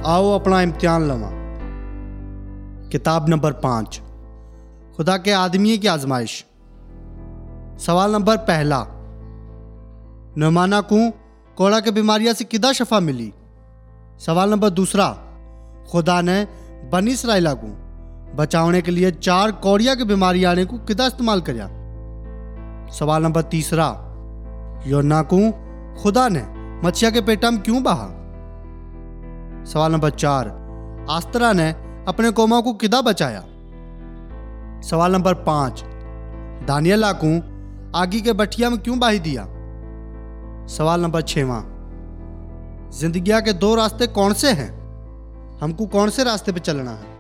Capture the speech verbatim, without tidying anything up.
आओ अपना इम्तिहान लवा। किताब नंबर पाँच, खुदा के आदमी की आजमाइश। सवाल नंबर पहला, नुमाना को कोड़ा के बीमारियां से किदा शफा मिली। सवाल नंबर दूसरा, खुदा ने बनी इसराइला को बचाने के लिए चार कौड़िया की बीमारी आने को किदा इस्तेमाल करया। सवाल नंबर तीसरा, योना को खुदा ने मच्छिया के पेटा में क्यों बहा। सवाल नंबर चार, आस्तरा ने अपने कौमा को किदा बचाया। सवाल नंबर पाँच, दानियला को आगी के बठिया में क्यों बाही दिया। सवाल नंबर छवा, जिंदगिया के दो रास्ते कौन से हैं, हमको कौन से रास्ते पे चलना है।